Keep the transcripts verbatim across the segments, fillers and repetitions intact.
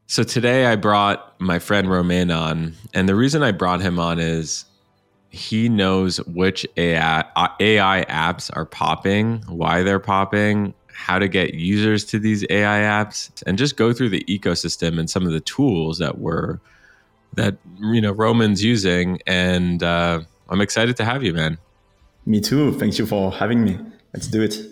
So today I brought my friend Romain on, and the reason I brought him on is he knows which A I, A I apps are popping, why they're popping, how to get users to these A I apps, and just go through the ecosystem and some of the tools that we're that you know Roman's using. And uh, I'm excited to have you, man. Me too. Thank you for having me. Let's do it.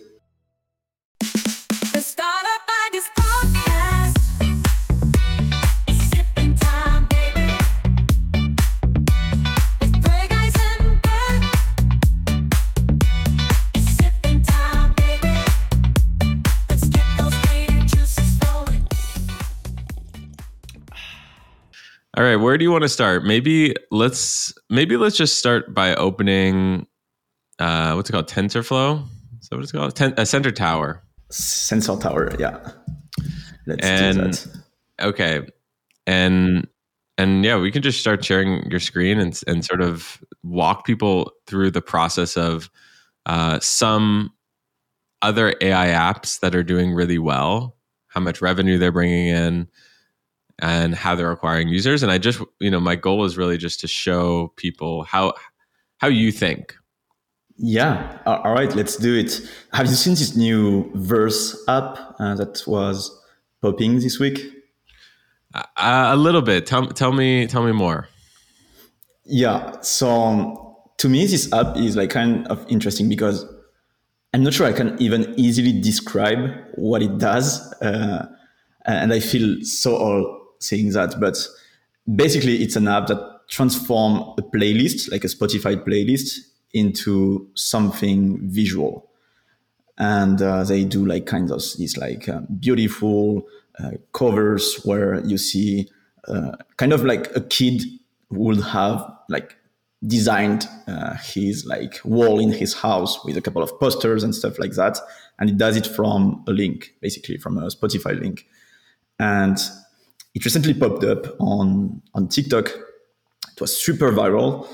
All right, where do you want to start? Maybe let's maybe let's just start by opening uh, what's it called? TensorFlow? Is that what it's called? Ten, uh, Sensor Tower. Sensor Tower, yeah. Let's and, do that. Okay, and and yeah, we can just start sharing your screen and and sort of walk people through the process of uh, some other A I apps that are doing really well, how much revenue they're bringing in, and how they're acquiring users. And I just, you know, my goal is really just to show people how how you think. Yeah. All right. Let's do it. Have you seen this new Verse app uh, that was popping this week? Uh, a little bit. Tell tell me tell me more. Yeah. So um, to me, this app is like kind of interesting because I'm not sure I can even easily describe what it does, uh, and I feel so old saying that. But basically, it's an app that transforms a playlist, like a Spotify playlist, into something visual. And uh, they do like kind of these like uh, beautiful uh, covers where you see uh, kind of like a kid would have like designed uh, his like wall in his house with a couple of posters and stuff like that. And it does it from a link, basically from a Spotify link. And it recently popped up on, on TikTok. It was super viral.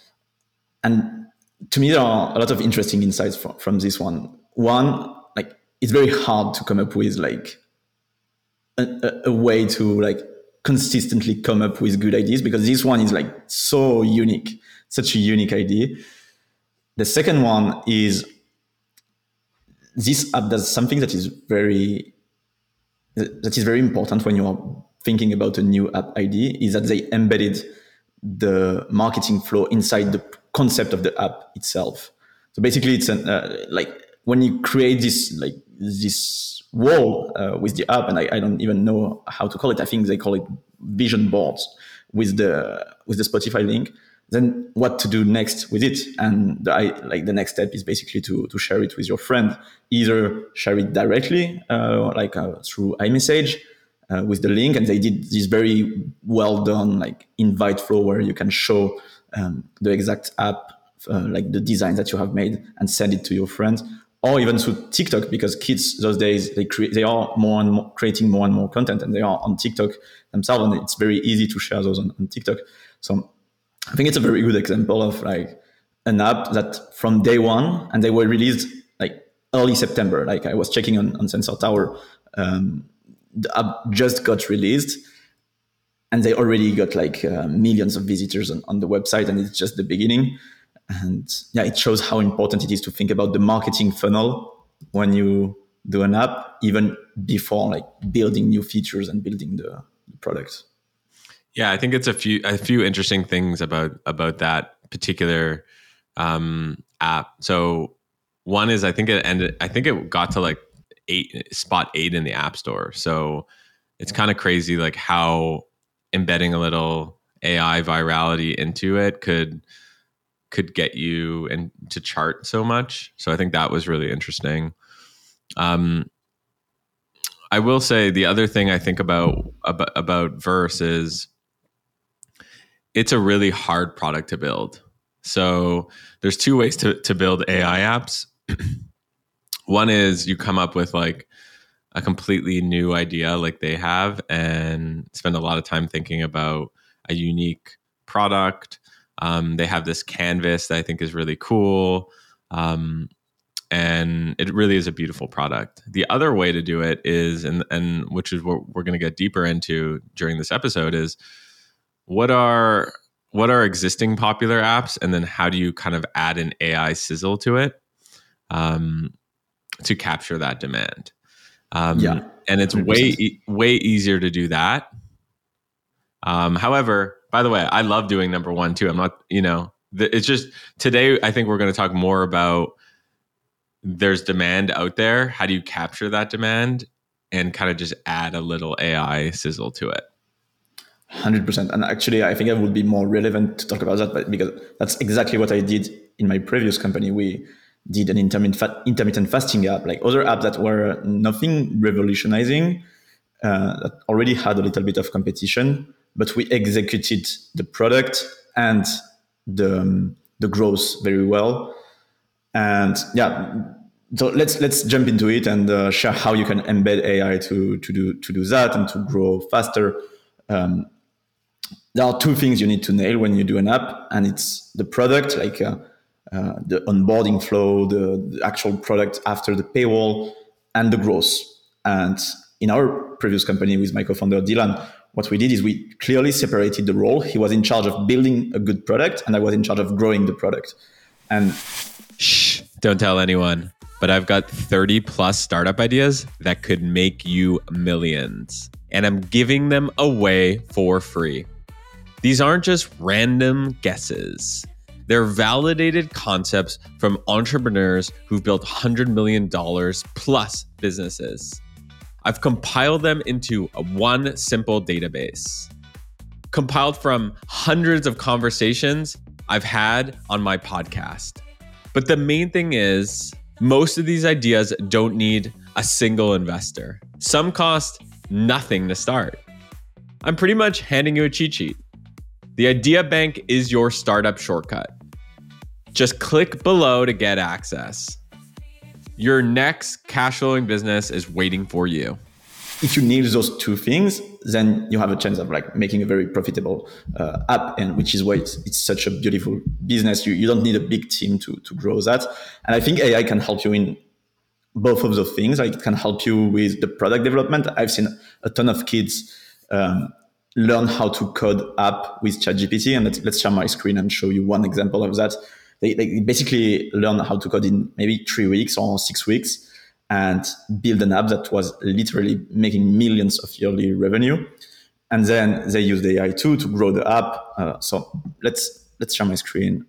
And to me, there are a lot of interesting insights from, from this one. One, like it's very hard to come up with like a, a, a way to like consistently come up with good ideas because this one is like so unique, such a unique idea. The second one is this app does something that is very that is very important when you are thinking about a new app idea, is that they embedded the marketing flow inside the concept of the app itself. So basically, it's an, uh, like when you create this like this wall uh, with the app, and I, I don't even know how to call it. I think they call it vision boards with the with the Spotify link. Then what to do next with it? And the, I, like the next step is basically to to share it with your friend. Either share it directly, uh, like uh, through iMessage uh, with the link, and they did this very well done like invite flow where you can show um, the exact app, uh, like the design that you have made, and send it to your friends. Or even through TikTok, because kids those days they create they are more and more creating more and more content, and they are on TikTok themselves, and it's very easy to share those on, on TikTok. So I think it's a very good example of like an app that from day one, and they were released like early September. Like I was checking on, on Sensor Tower, um, the app just got released, and they already got like uh, millions of visitors on, on the website, and it's just the beginning. And yeah, it shows how important it is to think about the marketing funnel when you do an app, even before like building new features and building the, the product. Yeah, I think it's a few a few interesting things about about that particular um, app. So one is I think it ended. I think it got to like eight spot eight in the App Store. So it's kind of crazy, like how embedding a little A I virality into it could could get you and to chart so much. So I think that was really interesting. Um, I will say the other thing I think about about, about Verse is it's a really hard product to build. So there's two ways to, to build A I apps. One is you come up with like a completely new idea like they have and spend a lot of time thinking about a unique product. Um, they have this canvas that I think is really cool. Um, and it really is a beautiful product. The other way to do it is, and and which is what we're going to get deeper into during this episode, is what are what are existing popular apps, and then how do you kind of add an A I sizzle to it um, to capture that demand? Um, Yeah, and it's one hundred percent. way e- way easier to do that. Um, however, by the way, I love doing number one too. I'm not, you know, th- it's just today. I think we're going to talk more about there's demand out there. How do you capture that demand and kind of just add a little A I sizzle to it? one hundred percent. And actually, I think it would be more relevant to talk about that, but because that's exactly what I did in my previous company. We did an intermittent, fa- intermittent fasting app, like other apps that were nothing revolutionizing, uh, that already had a little bit of competition, but we executed the product and the, um, the growth very well. And yeah, so let's let's jump into it and uh, share how you can embed A I to to do to do that and to grow faster. Um, there are two things you need to nail when you do an app, and it's the product, like uh, uh, the onboarding flow, the, the actual product after the paywall, and the growth. And in our previous company with my co-founder Dylan, what we did is we clearly separated the role. He was in charge of building a good product, and I was in charge of growing the product. And Shh, don't tell anyone. But I've got thirty plus startup ideas that could make you millions. And I'm giving them away for free. These aren't just random guesses. They're validated concepts from entrepreneurs who've built one hundred million dollars plus businesses. I've compiled them into one simple database, compiled from hundreds of conversations I've had on my podcast. But the main thing is, most of these ideas don't need a single investor. Some cost nothing to start. I'm pretty much handing you a cheat sheet. The Idea Bank is your startup shortcut. Just click below to get access. Your next cash flowing business is waiting for you. If you nail those two things, then you have a chance of like making a very profitable uh, app, and which is why it's, it's such a beautiful business. You you don't need a big team to to grow that, and I think A I can help you in both of those things. Like it can help you with the product development. I've seen a ton of kids um, learn how to code app with ChatGPT, and let's, let's share my screen and show you one example of that. They, they basically learn how to code in maybe three weeks or six weeks. And build an app that was literally making millions of yearly revenue. And then they use the A I too to grow the app. Uh, so let's let's share my screen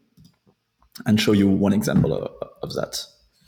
and show you one example of, of that.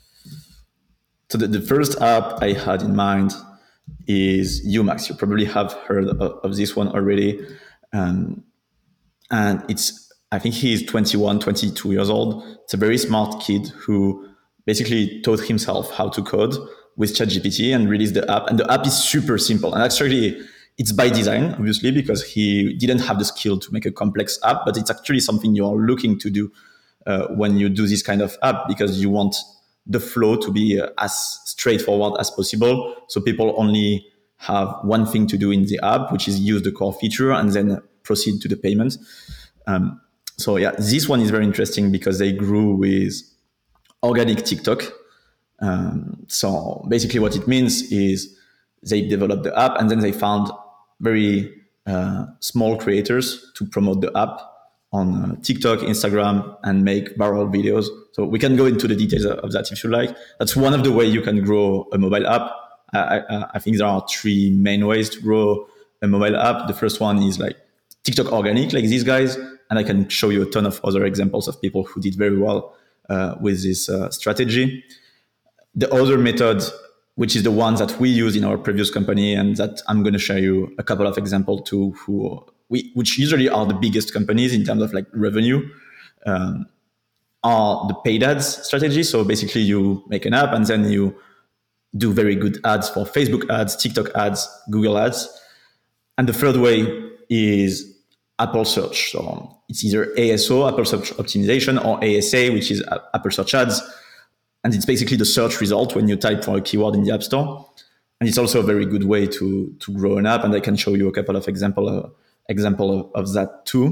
So the, the first app I had in mind is Umax. You probably have heard of, of this one already. Um, and it's, I think he is twenty-one, twenty-two years old. It's a very smart kid who basically taught himself how to code with ChatGPT and released the app. And the app is super simple. And actually, it's by design, obviously, because he didn't have the skill to make a complex app, but it's actually something you're looking to do uh, when you do this kind of app, because you want the flow to be uh, as straightforward as possible. So people only have one thing to do in the app, which is use the core feature and then proceed to the payment. Um, so yeah, this one is very interesting because they grew with organic TikTok. Um, so basically what it means is they developed the app and then they found very uh, small creators to promote the app on uh, TikTok, Instagram, and make viral videos. So we can go into the details of that if you like. That's one of the ways you can grow a mobile app. I, I, I think there are three main ways to grow a mobile app. The first one is like TikTok organic, like these guys. And I can show you a ton of other examples of people who did very well Uh, with this uh, strategy. The other method, which is the one that we use in our previous company and that I'm going to share you a couple of examples to, who we, which usually are the biggest companies in terms of like revenue, um, are the paid ads strategy. So basically you make an app and then you do very good ads for Facebook ads, TikTok ads, Google ads. And the third way is Apple Search. So it's either A S O, Apple Search Optimization, or A S A, which is Apple Search Ads. And it's basically the search result when you type for a keyword in the App Store. And it's also a very good way to, to grow an app. And I can show you a couple of example, uh, example of, of that too.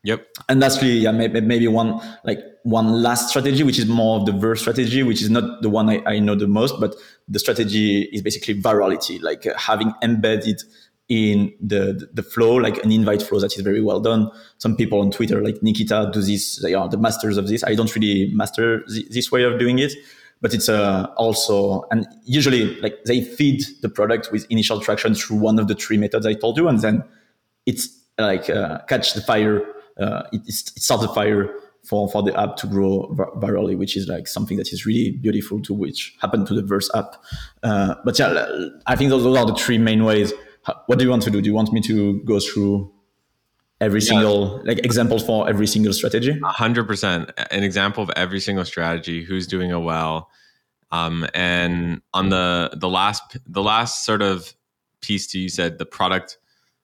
Yep. And that's really, yeah, maybe, maybe one like one last strategy, which is more of the verse strategy, which is not the one I, I know the most, but the strategy is basically virality, like uh, having embedded in the the flow, like an invite flow that is very well done. Some people on Twitter, like Nikita, do this. They are the masters of this. I don't really master th- this way of doing it, but it's uh, also, and usually like they feed the product with initial traction through one of the three methods I told you, and then it's like uh, catch the fire. Uh, it, it starts a fire for, for the app to grow virally, which is like something that is really beautiful to which happened to the Verse app. Uh, but yeah, I think those, those are the three main ways. What do you want to do? Do you want me to go through every yeah. single like examples for every single strategy? A hundred percent, an example of every single strategy, who's doing it well, um, and on the the last the last sort of piece to you said the product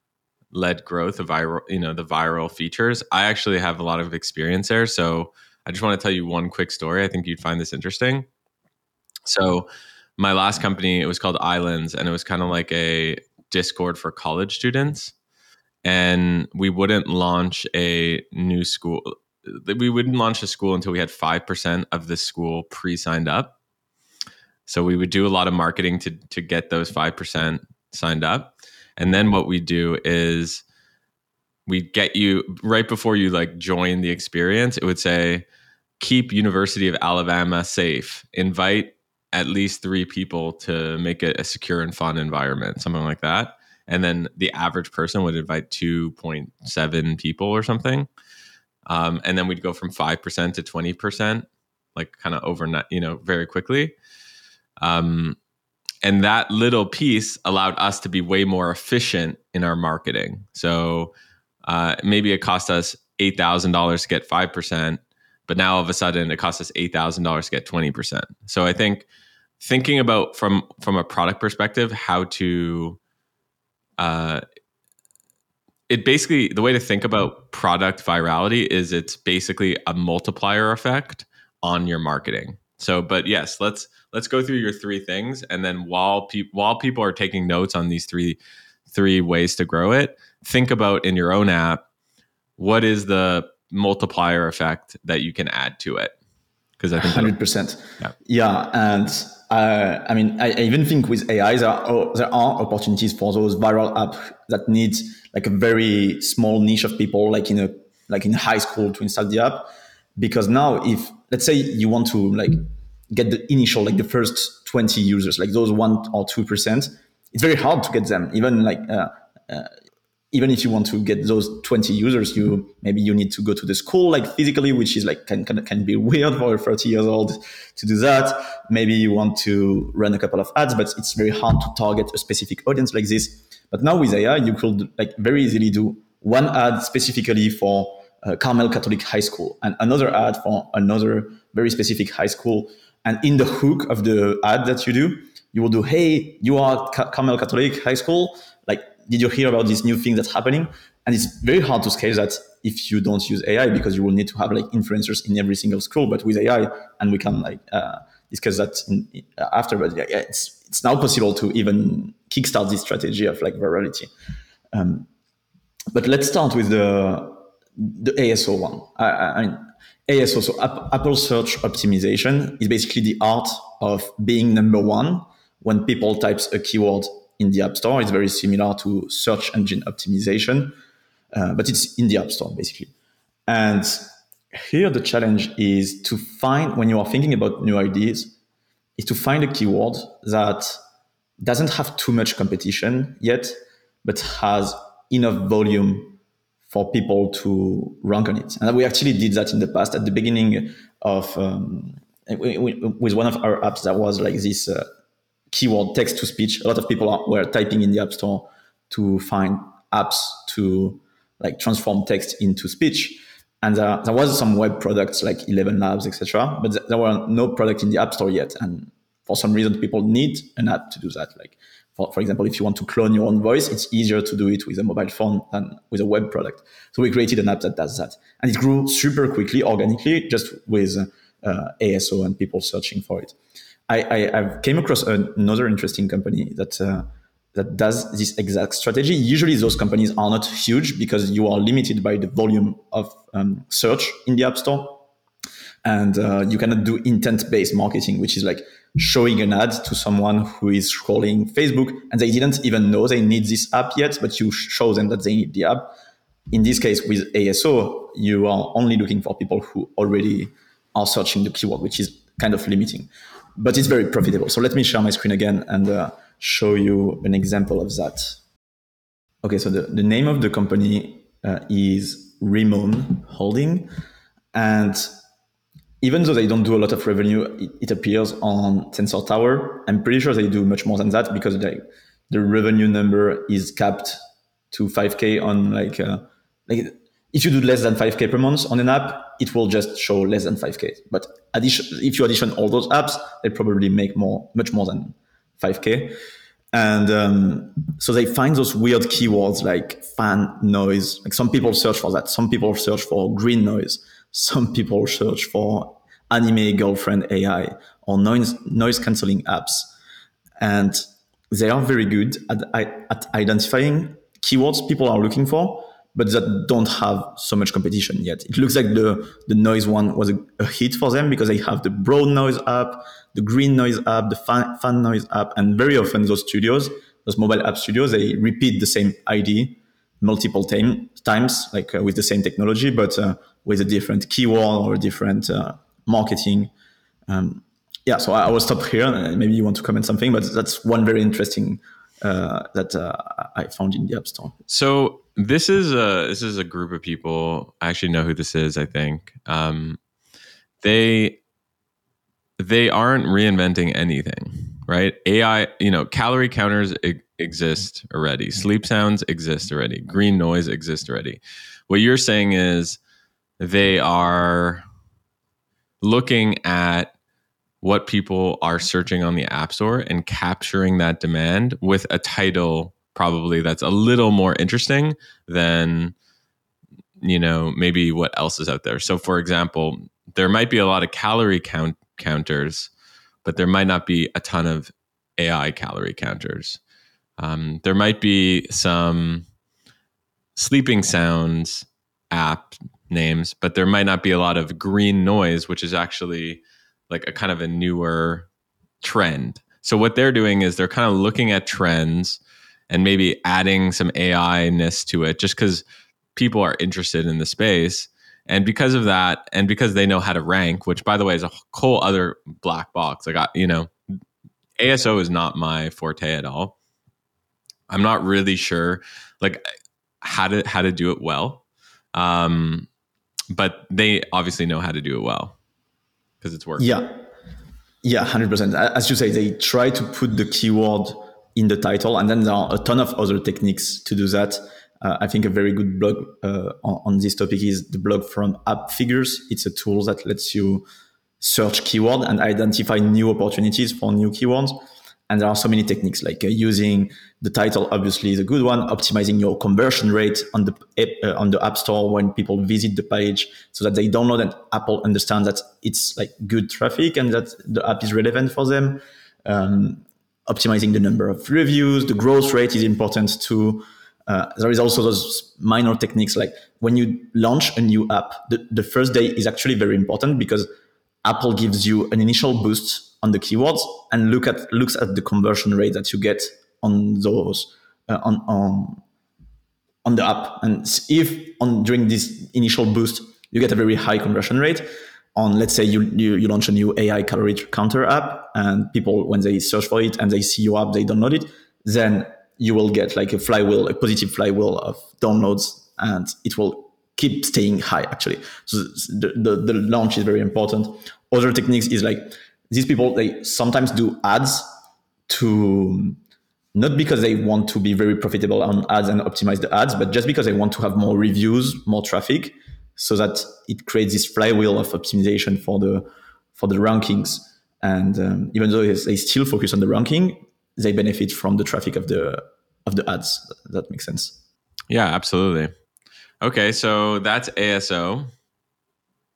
led growth of viral, you know, the viral features. I actually have a lot of experience there. So I just want to tell you one quick story. I think you'd find this interesting. So my last company, it was called Islands, and it was kind of like a Discord for college students. And we wouldn't launch a new school. We wouldn't launch a school until we had five percent of the school pre-signed up. So we would do a lot of marketing to, to get those five percent signed up. And then what we do is we get you right before you like join the experience. It would say, keep University of Alabama safe. Invite at least three people to make it a secure and fun environment, something like that. And then the average person would invite two point seven people or something. Um, and then we'd go from five percent to twenty percent, like kind of overnight, you know, very quickly. Um, And that little piece allowed us to be way more efficient in our marketing. So uh, maybe it cost us eight thousand dollars to get five percent, but now all of a sudden it costs us eight thousand dollars to get twenty percent. So I think thinking about from, from a product perspective, how to, uh, it basically, the way to think about product virality is it's basically a multiplier effect on your marketing. So, but yes, let's, let's go through your three things, and then while people while people are taking notes on these three three ways to grow it, think about in your own app, what is the multiplier effect that you can add to it? Because I think one hundred percent. Yeah, yeah, and uh, I mean, I, I even think with A I, there are, there are opportunities for those viral apps that need like a very small niche of people, like in a like in high school, to install the app. Because now, if let's say you want to like get the initial, like the first twenty users, like those one or two percent, it's very hard to get them. Even like, uh, uh, even if you want to get those twenty users, you maybe you need to go to the school like physically, which is like can can, can be weird for a thirty years old to do that. Maybe you want to run a couple of ads, but it's very hard to target a specific audience like this. But now with A I, you could like very easily do one ad specifically for uh, Carmel Catholic High School and another ad for another very specific high school. And in the hook of the ad that you do, you will do, hey, you are at Carmel Catholic High School. Like, did you hear about this new thing that's happening? And it's very hard to scale that if you don't use A I, because you will need to have like influencers in every single school. But with A I, and we can like uh, discuss that in, uh, after. But yeah, it's it's now possible to even kickstart this strategy of like virality. Um, but let's start with the the A S O one. I, I mean. A S O, so Apple Search Optimization, is basically the art of being number one when people types a keyword in the App Store. It's very similar to search engine optimization, uh, but it's in the App Store basically. And here the challenge is to find, when you are thinking about new ideas, is to find a keyword that doesn't have too much competition yet, but has enough volume for people to rank on it. And we actually did that in the past at the beginning of, um, with one of our apps that was like this uh, keyword text to speech. A lot of people are, were typing in the App Store to find apps to like transform text into speech. And uh, there was some web products like Eleven Labs, et cetera, but th- there were no product in the App Store yet. And for some reason, people need an app to do that. Like, for, for example, if you want to clone your own voice, it's easier to do it with a mobile phone than with a web product. So we created an app that does that. And it grew super quickly, organically, just with uh, A S O and people searching for it. I, I I've came across another interesting company that uh, that does this exact strategy. Usually those companies are not huge because you are limited by the volume of um, search in the App Store. And uh, you cannot do intent-based marketing, which is like showing an ad to someone who is scrolling Facebook and they didn't even know they need this app yet, but you show them that they need the app. In this case, with A S O, you are only looking for people who already are searching the keyword, which is kind of limiting. But it's very profitable. So let me share my screen again and uh, show you an example of that. Okay, so the, the name of the company uh, is Rimon Holding. And even though they don't do a lot of revenue, it, it appears on Sensor Tower. I'm pretty sure they do much more than that because they, the revenue number is capped to five K on like, uh, like if you do less than five K per month on an app, it will just show less than five K. But addition, if you addition all those apps, they probably make more, much more than five K. And um, so they find those weird keywords like fan noise. Like some people search for that. Some people search for green noise. Some people search for anime girlfriend A I or noise noise cancelling apps. And they are very good at, at identifying keywords people are looking for, but that don't have so much competition yet. It looks like the, the noise one was a, a hit for them because they have the broad noise app, the green noise app, the fan, fan noise app, and very often those studios, those mobile app studios, they repeat the same I D multiple time, times, like uh, with the same technology, but uh, with a different keyword or a different uh, marketing. Um, yeah, so I, I will stop here. Maybe you want to comment something, but that's one very interesting uh, that uh, I found in the App Store. So this is a this is a group of people. I actually know who this is. I think um, they they aren't reinventing anything, right? A I, you know, calorie counters e- exist already. Sleep sounds exist already. Green noise exists already. What you're saying is they are looking at what people are searching on the App Store and capturing that demand with a title probably that's a little more interesting than, you know, maybe what else is out there. So for example, there might be a lot of calorie count counters, but there might not be a ton of A I calorie counters. Um, there might be some sleeping sounds app names, but there might not be a lot of green noise, which is actually like a kind of a newer trend. So what they're doing is they're kind of looking at trends and maybe adding some A I-ness to it just because people are interested in the space. And because of that, and because they know how to rank, which by the way is a whole other black box. Like, I, you know, A S O is not my forte at all. I'm not really sure like how to how to do it well. Um, but they obviously know how to do it well because it's working. Yeah. Yeah, one hundred percent. As you say, they try to put the keyword in the title, and then there are a ton of other techniques to do that. Uh, I think a very good blog uh, on, on this topic is the blog from App Figures. It's a tool that lets you search keyword and identify new opportunities for new keywords. And there are so many techniques like uh, using the title, obviously is a good one, optimizing your conversion rate on the uh, on the App Store when people visit the page so that they download and Apple understands that it's like good traffic and that the app is relevant for them. Um, optimizing the number of reviews, the growth rate is important too. Uh, there is also those minor techniques like when you launch a new app, the, the first day is actually very important because Apple gives you an initial boost on the keywords and look at looks at the conversion rate that you get on those uh, on on on the app. And if on during this initial boost you get a very high conversion rate on, let's say you you, you launch a new A I calorie counter app and people when they search for it and they see your app they download it, then you will get like a flywheel, a positive flywheel of downloads, and it will keep staying high actually. So the, the, the launch is very important. Other techniques is like these people, they sometimes do ads to, not because they want to be very profitable on ads and optimize the ads, but just because they want to have more reviews, more traffic, so that it creates this flywheel of optimization for the for the rankings. And um, even though they still focus on the ranking, they benefit from the traffic of the of the ads. That makes sense. Yeah, absolutely. Okay, so that's A S O.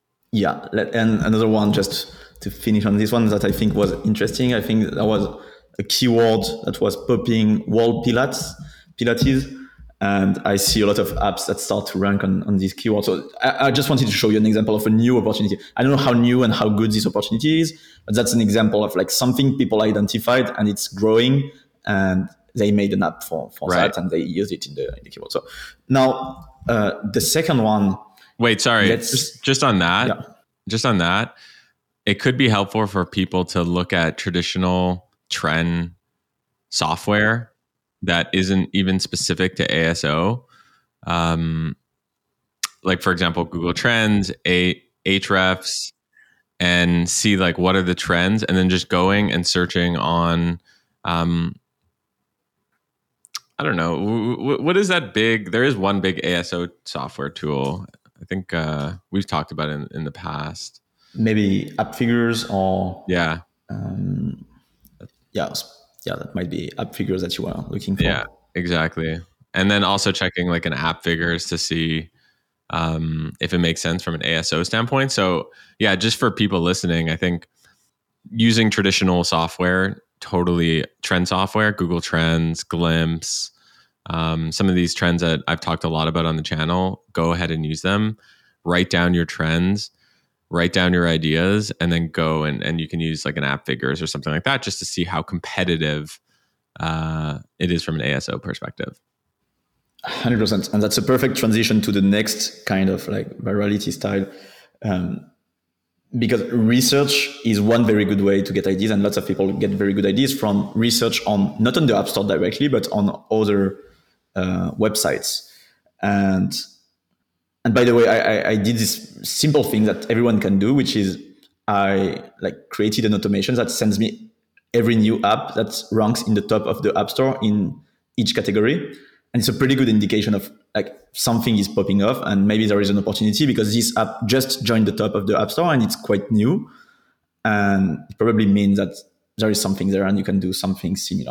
Yeah, and another one just to finish on this one that I think was interesting. I think that was a keyword that was popping wall pilates, Pilates, and I see a lot of apps that start to rank on, on these keywords. So I, I just wanted to show you an example of a new opportunity. I don't know how new and how good this opportunity is, but that's an example of like something people identified and it's growing, and they made an app for, for Right. that and they use it in the, in the keyword. So now uh, the second one. Wait, sorry. Let's- Just, just on that, Yeah. just on that, it could be helpful for people to look at traditional trend software that isn't even specific to A S O. Um, like for example, Google Trends, a- Ahrefs, and see like what are the trends, and then just going and searching on, um, I don't know, w- w- what is that big? There is one big A S O software tool. I think uh, we've talked about it in, in the past. Maybe app figures or Yeah, um, yeah, yeah, that might be app figures that you are looking for. yeah, exactly. And then also checking like an app figures to see um, if it makes sense from an A S O standpoint. So yeah, just for people listening, I think using traditional software, totally trend software, Google Trends, Glimpse, um, some of these trends that I've talked a lot about on the channel, go ahead and use them. Write down your trends, write down your ideas, and then go and, and you can use like an app figures or something like that just to see how competitive uh, it is from an A S O perspective. one hundred percent. And that's a perfect transition to the next kind of like virality style. Um, because research is one very good way to get ideas, and lots of people get very good ideas from research on, not on the App Store directly, but on other uh, websites. And and by the way, I, I, I did this simple thing that everyone can do, which is I like created an automation that sends me every new app that ranks in the top of the App Store in each category. And it's a pretty good indication of like something is popping off and maybe there is an opportunity because this app just joined the top of the App Store and it's quite new. And it probably means that there is something there and you can do something similar.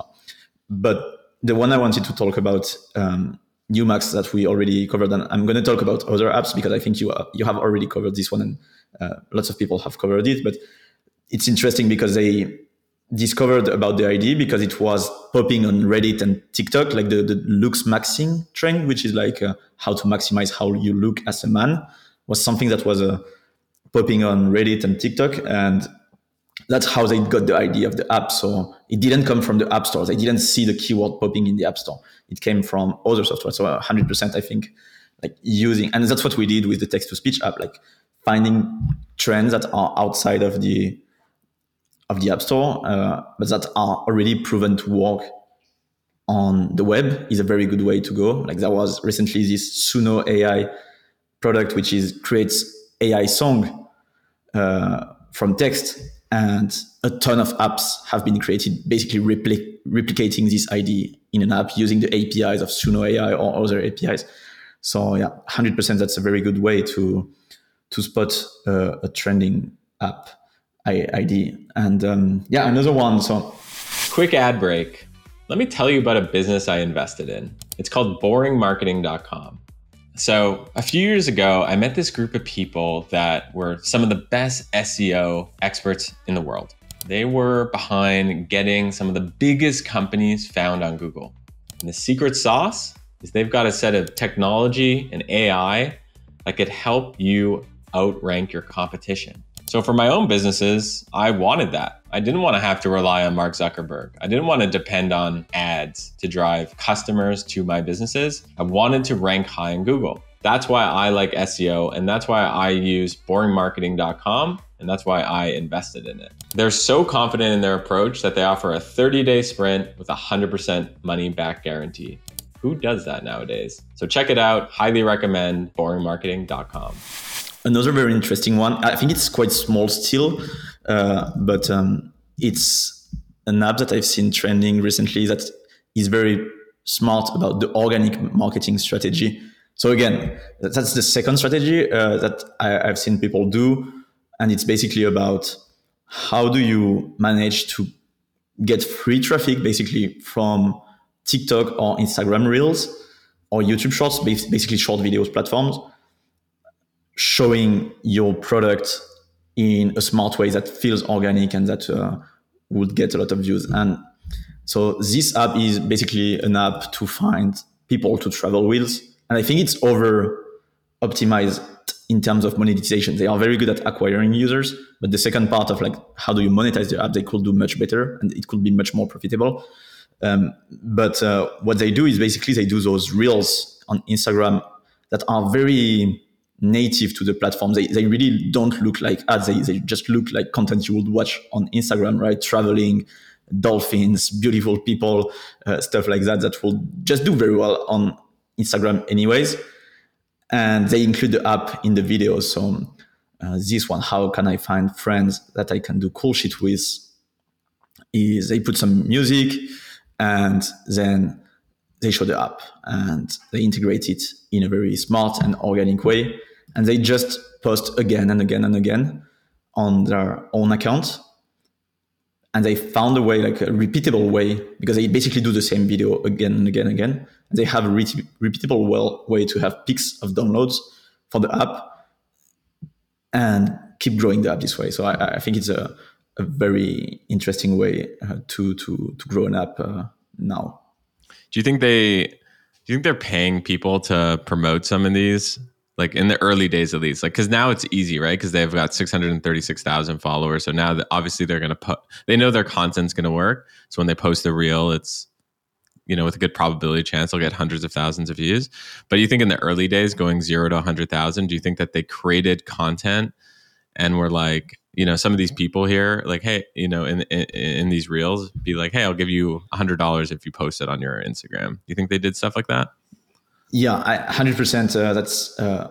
But the one I wanted to talk about, um, Umax, that we already covered, and I'm going to talk about other apps because I think you uh, you have already covered this one and uh, lots of people have covered it. But it's interesting because they discovered about the idea because it was popping on Reddit and TikTok, like the, the looks maxing trend, which is like uh, how to maximize how you look as a man, was something that was uh, popping on Reddit and TikTok. And that's how they got the idea of the app. So it didn't come from the App Store. They didn't see the keyword popping in the App Store. It came from other software. So one hundred percent, I think, like using, and that's what we did with the text-to-speech app, like finding trends that are outside of the of the App Store, uh, but that are already proven to work on the web is a very good way to go. Like there was recently this Suno A I product, which is creates A I song uh, from text. And a ton of apps have been created, basically repli- replicating this idea in an app using the A P Is of Suno A I or other A P Is. So yeah, one hundred percent, that's a very good way to to spot uh, a trending app I D. And um, yeah, another one. So quick ad break. Let me tell you about a business I invested in. It's called boring marketing dot com. So a few years ago, I met this group of people that were some of the best S E O experts in the world. They were behind getting some of the biggest companies found on Google. And the secret sauce is they've got a set of technology and A I that could help you outrank your competition. So for my own businesses, I wanted that. I didn't want to have to rely on Mark Zuckerberg. I didn't want to depend on ads to drive customers to my businesses. I wanted to rank high in Google. That's why I like S E O, and that's why I use boring marketing dot com, and that's why I invested in it. They're so confident in their approach that they offer a thirty-day sprint with a one hundred percent money-back guarantee. Who does that nowadays? So check it out. Highly recommend boring marketing dot com. Another very interesting one. I think it's quite small still, uh, but um, it's an app that I've seen trending recently that is very smart about the organic marketing strategy. So again, that's the second strategy uh, that I, I've seen people do. And it's basically about how do you manage to get free traffic basically from TikTok or Instagram Reels or YouTube Shorts, basically short videos platforms, showing your product in a smart way that feels organic and that uh, would get a lot of views. And So this app is basically an app to find people to travel with. And I think it's over optimized in terms of monetization. They are very good at acquiring users, but the second part of like, how do you monetize the app, they could do much better and it could be much more profitable. Um, but uh, what they do is basically they do those reels on Instagram that are very native to the platform. They, they really don't look like ads. They, they just look like content you would watch on Instagram, right? Traveling, dolphins, beautiful people, uh, stuff like that, that will just do very well on Instagram anyways. And they include the app in the video. So uh, this one, how can I find friends that I can do cool shit with, is they put some music and then they show the app and they integrate it in a very smart and organic way. And they just post again and again and again on their own account. And they found a way, like a repeatable way, because they basically do the same video again and again and again. They have a re- repeatable well, way to have peaks of downloads for the app and keep growing the app this way. So I, I think it's a, a very interesting way uh, to, to, to grow an app uh, now. Do you think they, do you think they're paying people to promote some of these? Like in the early days at least, like, cause now it's easy, right? Cause they've got six hundred thirty-six thousand followers. So now that obviously they're going to put, they know their content's going to work. So when they post the reel, it's, you know, with a good probability chance, they'll get hundreds of thousands of views. But you think in the early days going zero to a hundred thousand, do you think that they created content and were like, you know, some of these people here, like, hey, you know, in, in, in these reels be like, hey, I'll give you a hundred dollars if you post it on your Instagram. Do you think they did stuff like that? Yeah, I, one hundred percent. Uh, that's uh,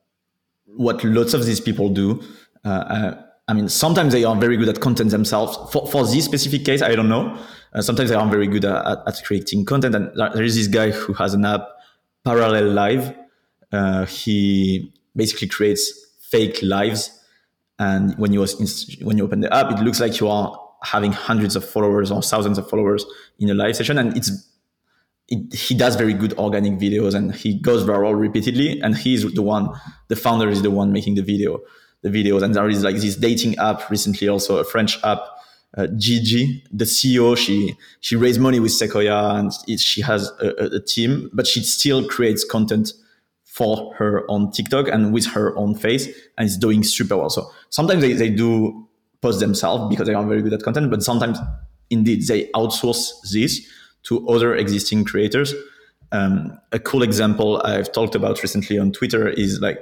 what lots of these people do. Uh, uh, I mean, sometimes they are very good at content themselves. For, for this specific case, I don't know. Uh, sometimes they are very good at, at creating content. And there is this guy who has an app, Parallel Live. Uh, he basically creates fake lives. And when you, when you open the app, it looks like you are having hundreds of followers or thousands of followers in a live session. And it's It, he does very good organic videos and he goes viral repeatedly. And he's the one, the founder is the one making the video, the videos. And there is like this dating app recently, also a French app, uh, Gigi, the C E O. She she raised money with Sequoia and it, she has a, a team, but she still creates content for her on TikTok and with her own face, and it's doing super well. So sometimes they, they do post themselves because they are very good at content, but sometimes indeed they outsource this to other existing creators. Um, a cool example I've talked about recently on Twitter is like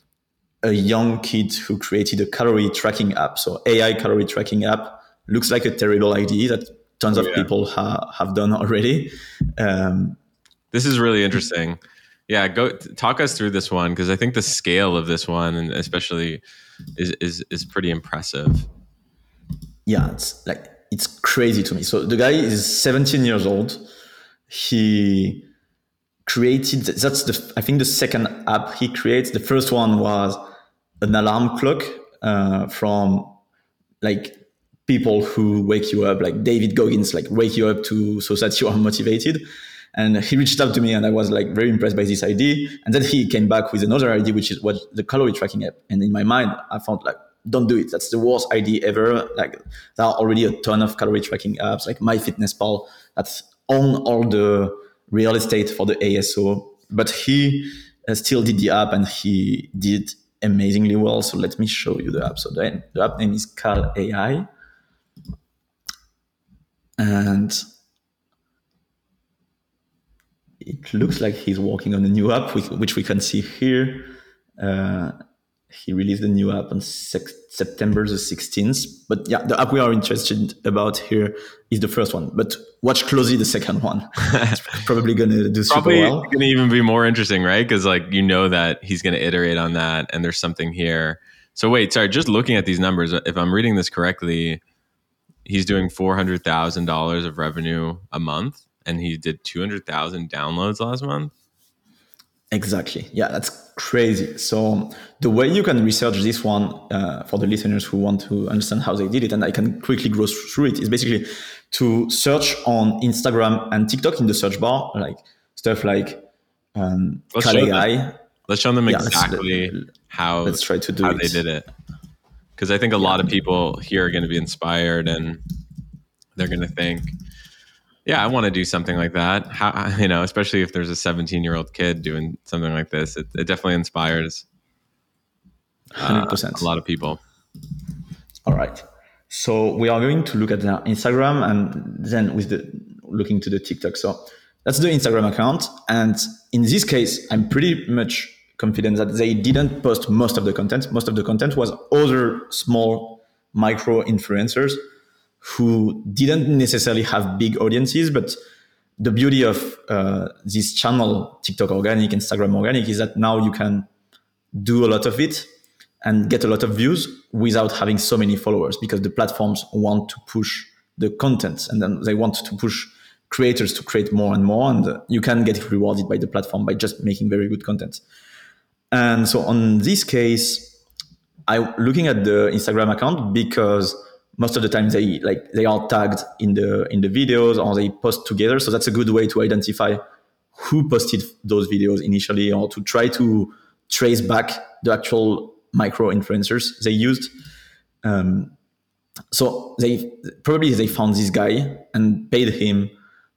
a young kid who created a calorie tracking app. So A I calorie tracking app looks like a terrible idea that tons oh, of yeah. people ha- have done already. Um, this is really interesting. Yeah, go talk us through this one, because I think the scale of this one, and especially, is is is pretty impressive. Yeah, it's like, it's crazy to me. So the guy is seventeen years old. He created, that's the, I think the second app he creates. The first one was an alarm clock uh, from like people who wake you up, like David Goggins, like wake you up to, so that you are motivated. And he reached out to me and I was like very impressed by this idea. And then he came back with another idea, which is what the calorie tracking app. And in my mind, I found like, don't do it. That's the worst idea ever. Like there are already a ton of calorie tracking apps like MyFitnessPal that own all the real estate for the A S O. But he uh, still did the app and he did amazingly well. So let me show you the app. So the, the app name is Cal A I. And it looks like he's working on a new app, which we can see here. Uh, He released a new app on September the sixteenth. But yeah, the app we are interested about here is the first one. But watch closely the second one. It's probably going to do super probably well. Probably going to even be more interesting, right? Because like you know that he's going to iterate on that and there's something here. So wait, sorry, just looking at these numbers, if I'm reading this correctly, he's doing four hundred thousand dollars of revenue a month and he did two hundred thousand downloads last month. Exactly. Yeah, that's crazy. So the way you can research this one uh, for the listeners who want to understand how they did it, and I can quickly go through it, is basically to search on Instagram and TikTok in the search bar, like stuff like um, Cal A I. Let's show them exactly yeah, let's, how, let's try to do how it. they did it. Because I think a yeah. lot of people here are going to be inspired and they're going to think, yeah, I want to do something like that. How, you know, especially if there's a seventeen year old kid doing something like this, it, it definitely inspires uh, one hundred percent. a lot of people. All right. So we are going to look at the Instagram and then with the looking to the TikTok. So that's the Instagram account. And in this case, I'm pretty much confident that they didn't post most of the content. Most of the content was other small micro influencers who didn't necessarily have big audiences, but the beauty of uh, this channel, TikTok organic, Instagram organic, is that now you can do a lot of it and get a lot of views without having so many followers, because the platforms want to push the content and then they want to push creators to create more and more. And uh, you can get rewarded by the platform by just making very good content. And so on this case, I'm looking at the Instagram account because most of the time they like they are tagged in the in the videos or they post together. So that's a good way to identify who posted those videos initially, or to try to trace back the actual micro influencers they used. Um, so they probably they found this guy and paid him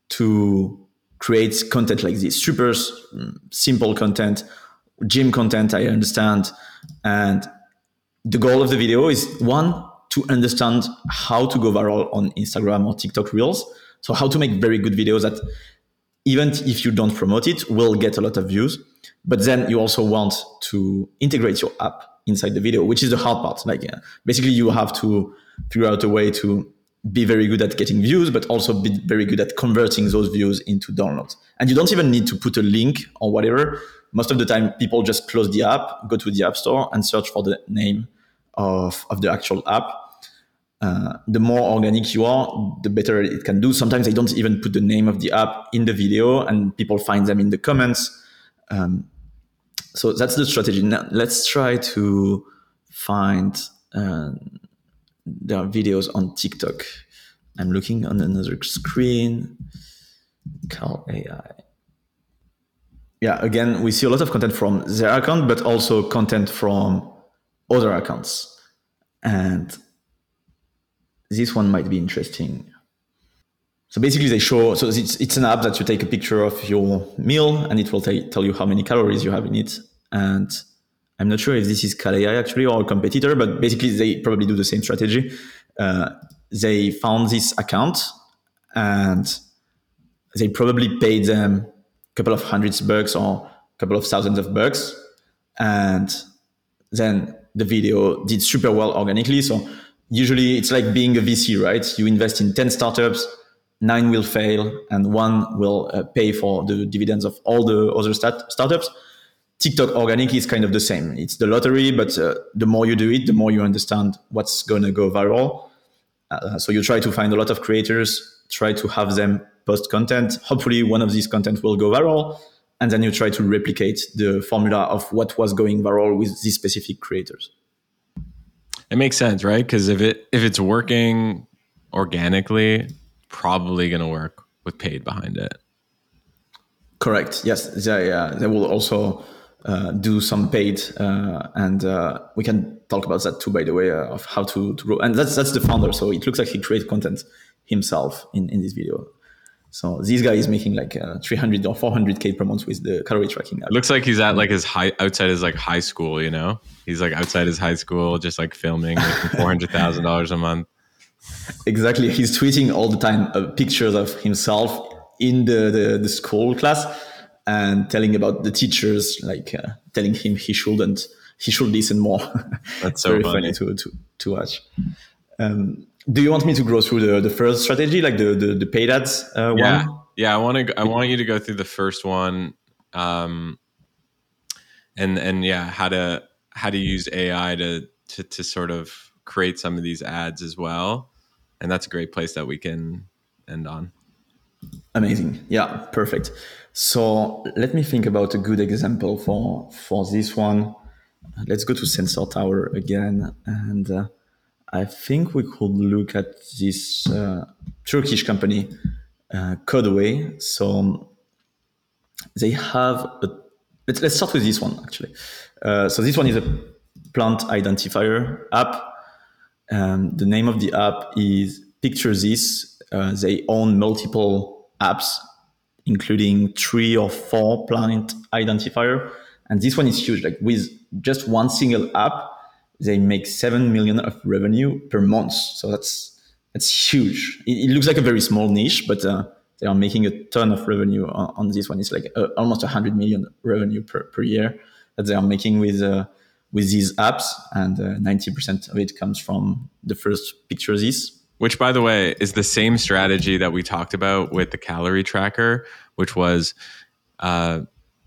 to create content like this, super simple content, gym content, I understand. And the goal of the video is, one, to understand how to go viral on Instagram or TikTok Reels. So how to make very good videos that, even if you don't promote it, will get a lot of views. But then you also want to integrate your app inside the video, which is the hard part. Like uh, basically you have to figure out a way to be very good at getting views, but also be very good at converting those views into downloads. And you don't even need to put a link or whatever. Most of the time people just close the app, go to the app store and search for the name of, of the actual app. Uh, the more organic you are, the better it can do. Sometimes they don't even put the name of the app in the video and people find them in the comments. Um, so that's the strategy. Now let's try to find uh, their videos on TikTok. I'm looking on another screen. Cal A I. Yeah, again, we see a lot of content from their account, but also content from other accounts. And this one might be interesting. So basically they show, so it's, it's an app that you take a picture of your meal and it will t- tell you how many calories you have in it. And I'm not sure if this is Cal A I actually or a competitor, but basically they probably do the same strategy. Uh, they found this account and they probably paid them a couple of hundreds bucks or a couple of thousands of bucks. And then the video did super well organically. So usually it's like being a V C, right? You invest in ten startups, nine will fail, and one will uh, pay for the dividends of all the other start- startups. TikTok organic is kind of the same. It's the lottery, but uh, the more you do it, the more you understand what's going to go viral. Uh, so you try to find a lot of creators, try to have them post content. Hopefully one of these content will go viral. And then you try to replicate the formula of what was going viral with these specific creators. It makes sense, right? Because if it if it's working organically, probably going to work with paid behind it. Correct. Yes, they uh, they will also uh, do some paid, uh, and uh, we can talk about that too. By the way, uh, of how to, to grow. And that's that's the founder. So it looks like he created content himself in, in this video. So this guy is making like uh, three hundred or four hundred K per month with the calorie tracking app. It looks like he's at like his high outside his like high school, you know, he's like outside his high school, just like filming, making four hundred thousand dollars a month. Exactly. He's tweeting all the time uh, pictures of himself in the, the, the school class and telling about the teachers, like uh, telling him he shouldn't, he should listen more. That's so very funny. funny to, to, to watch. Um, do you want me to go through the, the first strategy, like the, the, the paid ads uh, yeah. one? Yeah. I want to, I want you to go through the first one. Um, and, and yeah, how to, how to use A I to, to, to sort of create some of these ads as well. And that's a great place that we can end on. Amazing. Yeah, perfect. So let me think about a good example for, for this one. Let's go to Sensor Tower again. And uh, I think we could look at this uh, Turkish company, uh, Codeway. So they have a, let's, let's start with this one actually. Uh, so this one is a plant identifier app. Um, the name of the app is Picture This. Uh, they own multiple apps, including three or four plant identifier. And this one is huge. Like with just one single app, they make seven million of revenue per month. So that's that's huge. It, it looks like a very small niche, but uh, they are making a ton of revenue on, on this one. It's like uh, almost one hundred million revenue per, per year that they are making with uh, with these apps, and uh, ninety percent of it comes from the first picture this. Which, by the way, is the same strategy that we talked about with the calorie tracker, which was uh,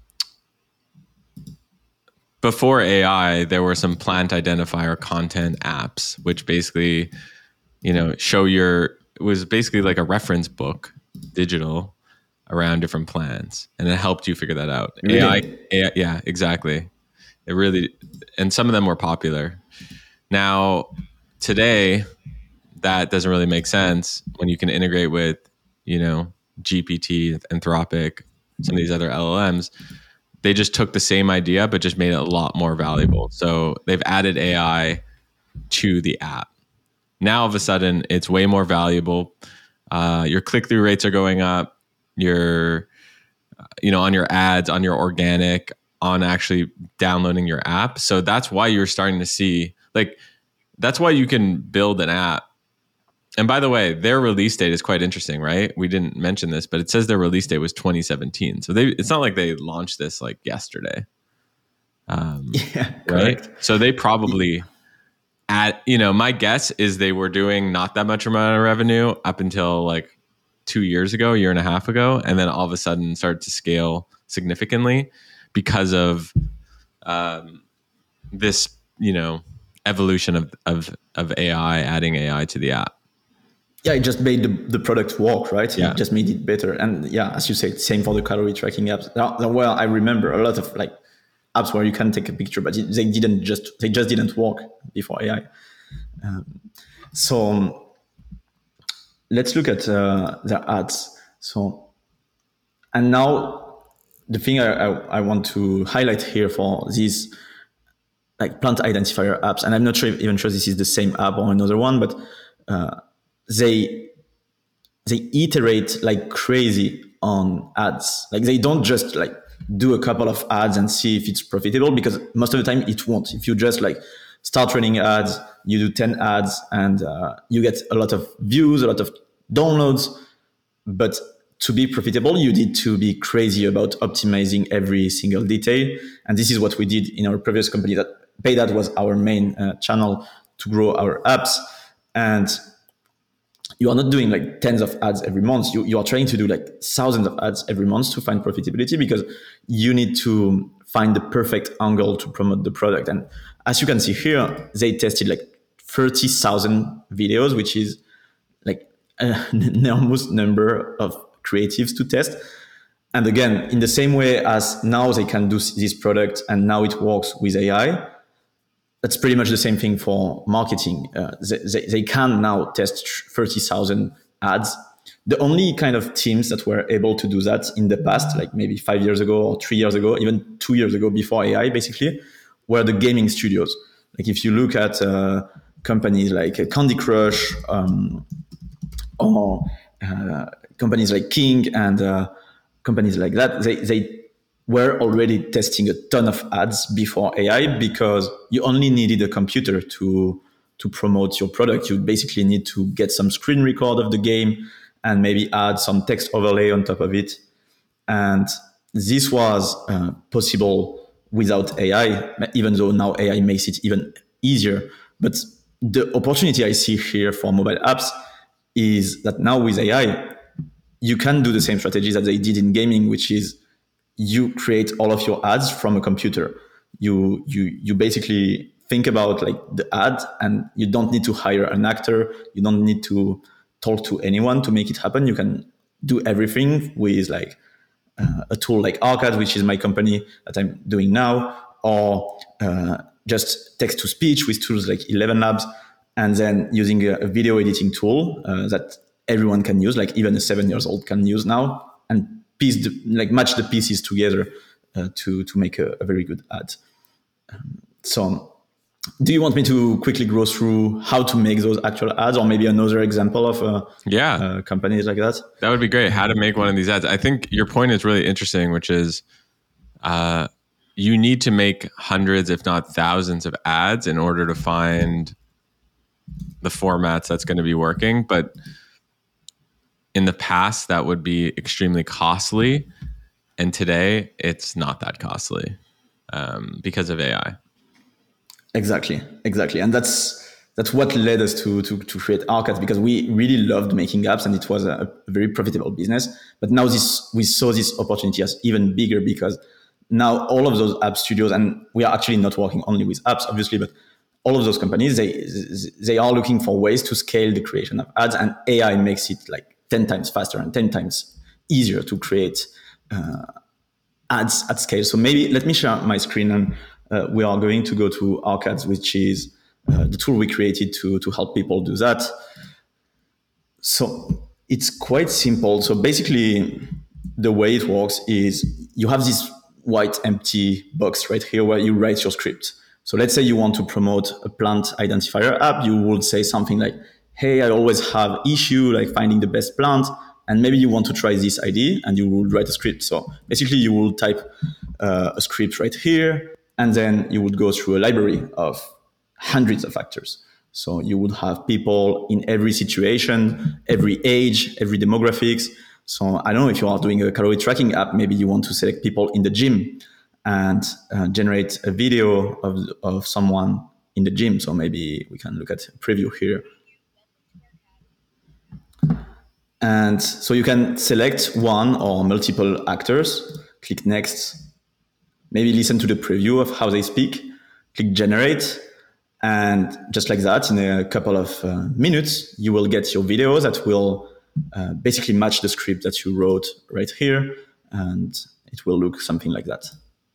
before A I, there were some plant identifier content apps, which basically, you know, show your, it was basically like a reference book, digital, around different plants. And it helped you figure that out. Really? A I, A I, yeah, exactly. It really, and some of them were popular. Now, today, that doesn't really make sense when you can integrate with, you know, G P T, Anthropic, some of these other L L Ms. They just took the same idea, but just made it a lot more valuable. So they've added A I to the app. Now, all of a sudden, it's way more valuable. Uh, your click-through rates are going up. Your, you know, on your ads, on your organic, on actually downloading your app. So that's why you're starting to see, like, that's why you can build an app. And by the way, their release date is quite interesting, right? We didn't mention this, but it says their release date was twenty seventeen. So they, it's not like they launched this like yesterday. Um, yeah, right. correct. So they probably at, you know, my guess is they were doing not that much amount of revenue up until like two years ago, a year and a half ago. And then all of a sudden started to scale significantly because of um, this, you know, evolution of, of, of A I, adding A I to the app. Yeah, it just made the, the product work, right? Yeah. It just made it better. And yeah, as you said, same for the calorie tracking apps. Now, well, I remember a lot of like apps where you can take a picture, but it, they didn't just they just didn't work before A I. Um, so um, let's look at uh, the ads. So, and now the thing I, I, I want to highlight here for these like plant identifier apps, and I'm not sure even sure this is the same app or another one, but uh, they they iterate like crazy on ads. Like they don't just like do a couple of ads and see if it's profitable, because most of the time it won't. If you just like start running ads, you do ten ads and uh, you get a lot of views, a lot of downloads, but to be profitable, you need to be crazy about optimizing every single detail. And this is what we did in our previous company. That Paydad was our main uh, channel to grow our apps. And you are not doing like tens of ads every month. You, you are trying to do like thousands of ads every month to find profitability, because you need to find the perfect angle to promote the product. And as you can see here, they tested like thirty thousand videos, which is like an enormous number of creatives to test. And again, in the same way as now they can do this product and now it works with A I, that's pretty much the same thing for marketing. Uh, they, they, they can now test thirty thousand ads. The only kind of teams that were able to do that in the past, like maybe five years ago or three years ago, even two years ago before A I basically, were the gaming studios. Like if you look at uh, companies like Candy Crush um, or uh, companies like King and uh, companies like that, they, they were already testing a ton of ads before A I, because you only needed a computer to to promote your product. You basically need to get some screen record of the game and maybe add some text overlay on top of it. And this was uh, possible without A I, even though now A I makes it even easier. But the opportunity I see here for mobile apps is that now with A I, you can do the same strategies that they did in gaming, which is you create all of your ads from a computer. You you you basically think about like the ad, and you don't need to hire an actor. You don't need to talk to anyone to make it happen. You can do everything with like uh, a tool like Arcad, which is my company that I'm doing now, or uh, just text to speech with tools like Eleven Labs, and then using a, a video editing tool uh, that everyone can use, like even a seven years old can use now, and piece the, like match the pieces together uh, to to make a, a very good ad. Um, so do you want me to quickly go through how to make those actual ads, or maybe another example of uh, Yeah, uh, companies like that? that would be great. How to make one of these ads. I think your point is really interesting, which is uh, you need to make hundreds, if not thousands, of ads in order to find the formats that's going to be working. But in the past, that would be extremely costly. And today, it's not that costly um, because of A I. Exactly, exactly, and that's that's what led us to to to create Arcade, because we really loved making apps and it was a, a very profitable business. But now this we saw this opportunity as even bigger, because now all of those app studios, and we are actually not working only with apps, obviously, but all of those companies, they they are looking for ways to scale the creation of ads, and A I makes it like ten times faster and ten times easier to create uh, ads at scale. So maybe let me share my screen, and uh, we are going to go to Arcades, which is uh, the tool we created to, to help people do that. So it's quite simple. So basically, the way it works is you have this white empty box right here where you write your script. So let's say you want to promote a plant identifier app. You would say something like, hey, I always have issue like finding the best plant. And maybe you want to try this idea, and you would write a script. So basically you will type uh, a script right here, and then you would go through a library of hundreds of actors. So you would have people in every situation, every age, every demographics. So I don't know, if you are doing a calorie tracking app, maybe you want to select people in the gym and uh, generate a video of, of someone in the gym. So maybe we can look at a preview here. And so you can select one or multiple actors, click next, maybe listen to the preview of how they speak, click generate. And just like that, in a couple of uh, minutes, you will get your videos that will uh, basically match the script that you wrote right here. And it will look something like that.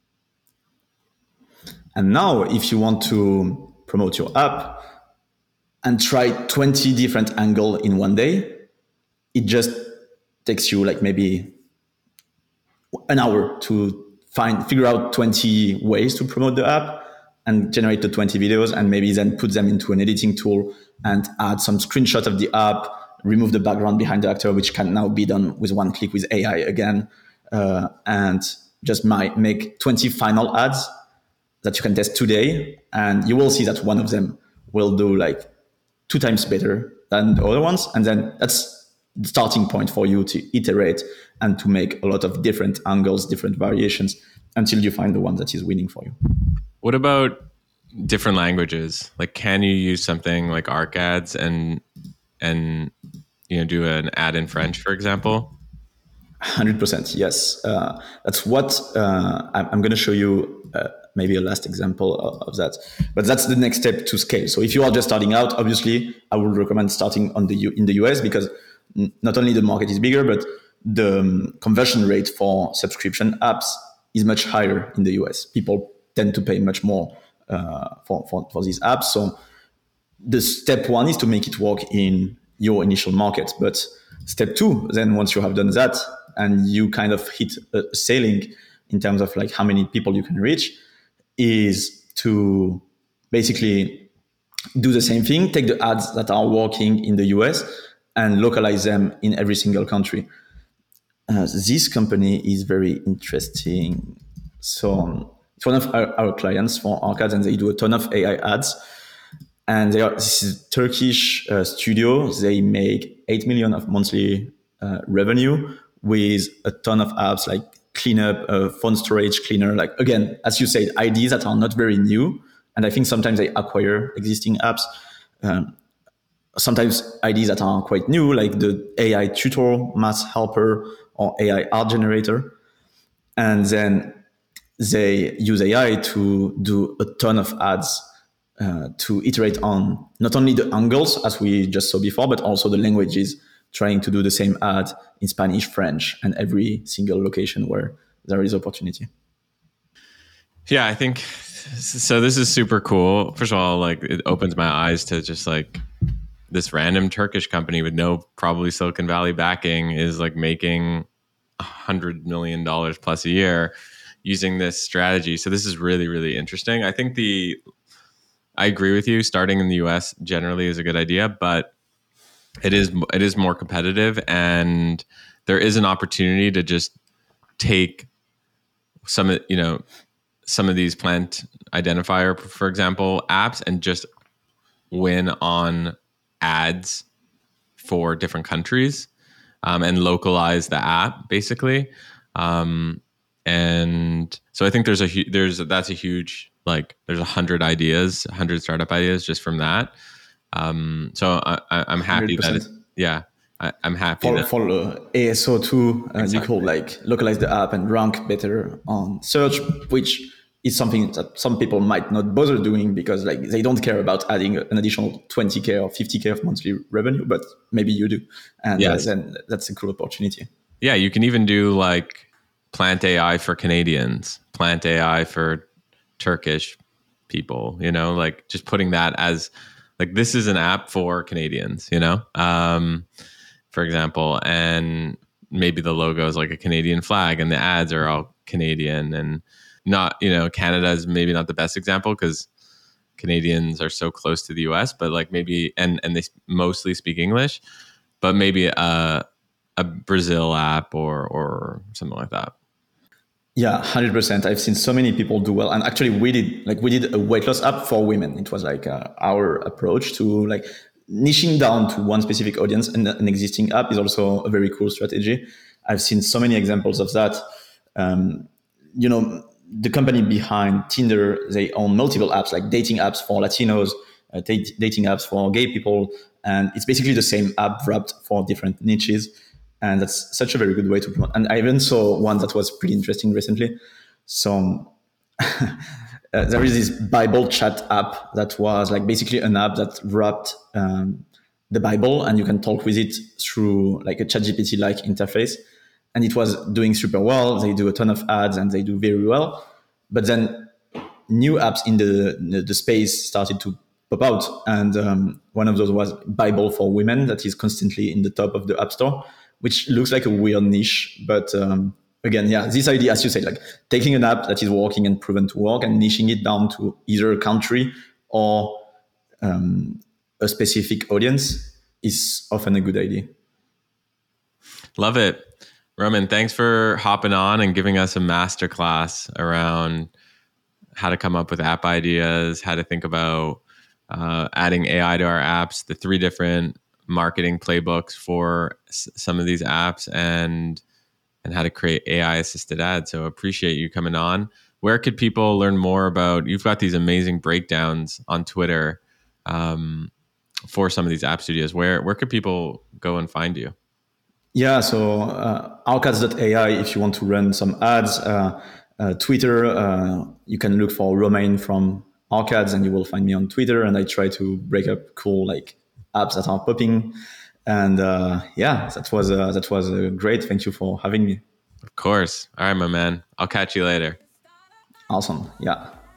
And now, if you want to promote your app and try twenty different angles in one day, it just takes you like maybe an hour to find, figure out twenty ways to promote the app and generate the twenty videos, and maybe then put them into an editing tool and add some screenshot of the app, remove the background behind the actor, which can now be done with one click with A I again, uh, and just my, make twenty final ads that you can test today. And you will see that one of them will do like two times better than the other ones. And then that's the starting point for you to iterate and to make a lot of different angles, different variations, until you find the one that is winning for you. What about different languages? Like, can you use something like Arcads and and you know do an ad in French, for example? one hundred percent, yes. Uh, that's what uh, I'm, I'm going to show you. Uh, maybe a last example of, of that, but that's the next step to scale. So if you are just starting out, obviously, I would recommend starting on the U, in the U S, because n- not only the market is bigger, but the um, conversion rate for subscription apps is much higher in the U S. People tend to pay much more uh, for, for, for these apps. So the step one is to make it work in your initial market. But step two, then once you have done that and you kind of hit a ceiling in terms of like how many people you can reach, is to basically do the same thing, take the ads that are working in the U S and localize them in every single country. Uh, this company is very interesting. So it's one of our, our clients for Arcades, and they do a ton of A I ads. And they are, this is a Turkish uh, studio. They make eight million of monthly uh, revenue with a ton of apps like cleanup, uh, phone storage cleaner. Like, again, as you said, ideas that are not very new. And I think sometimes they acquire existing apps. Um, sometimes ideas that are quite new, like the A I tutor, math helper, or A I art generator. And then they use A I to do a ton of ads uh, to iterate on not only the angles, as we just saw before, but also the languages, trying to do the same ad in Spanish, French, and every single location where there is opportunity. Yeah, I think so. This is super cool. First of all, like, it opens my eyes to just like this random Turkish company with no probably Silicon Valley backing is like making a hundred million dollars plus a year using this strategy. So this is really, really interesting. I think the I agree with you. Starting in the U S generally is a good idea, but it is it is more competitive, and there is an opportunity to just take some of you know some of these plant identifier, for example, apps, and just win on ads for different countries, um, and localize the app basically. Um, and so I think there's a hu- there's that's a huge, like there's a hundred ideas, a hundred startup ideas just from that. Um, so I, I, I'm happy that it, one hundred percent. yeah, I, I'm happy For, that for uh, A S O two, uh, you could exactly. like localize the app and rank better on search, which is something that some people might not bother doing because like they don't care about adding an additional twenty K or fifty K of monthly revenue, but maybe you do. And uh, Yes, then that's a cool opportunity. yeah, you can even do like plant A I for Canadians, plant A I for Turkish people, you know, like just putting that as like this is an app for Canadians, you know, um, for example, and maybe the logo is like a Canadian flag and the ads are all Canadian, and not, you know, Canada is maybe not the best example because Canadians are so close to the U S, but like maybe, and, and they mostly speak English, but maybe a, a Brazil app or, or something like that. Yeah, one hundred percent. I've seen so many people do well. And actually we did like we did a weight loss app for women. It was like uh, our approach to like niching down to one specific audience, and an existing app is also a very cool strategy. I've seen so many examples of that. Um, you know, the company behind Tinder, they own multiple apps like dating apps for Latinos, uh, date, dating apps for gay people. And it's basically the same app wrapped for different niches. And that's such a very good way to promote. And I even saw one that was pretty interesting recently. So uh, there is this Bible chat app that was like basically an app that wrapped um, the Bible, and you can talk with it through like a ChatGPT like interface. And it was doing super well. They do a ton of ads and they do very well. But then new apps in the, the, the space started to pop out. And um, one of those was Bible for Women, that is constantly in the top of the App Store, which looks like a weird niche. But um, again, yeah, this idea, as you say, like taking an app that is working and proven to work and niching it down to either a country or um, a specific audience is often a good idea. Love it. Roman, thanks for hopping on and giving us a masterclass around how to come up with app ideas, how to think about uh, adding A I to our apps, the three different marketing playbooks for s- some of these apps, and and how to create A I assisted ads. So appreciate you coming on. Where could people learn more about? You've got these amazing breakdowns on Twitter um, for some of these app studios. Where where could people go and find you? Yeah, so uh, arcads dot A I if you want to run some ads. Uh, uh, Twitter, uh, you can look for Romain from Arcads and you will find me on Twitter. And I try to break up cool like apps that are popping. And uh, yeah, that was uh, that was uh, great. Thank you for having me. Of course. All right, my man. I'll catch you later. Awesome. Yeah.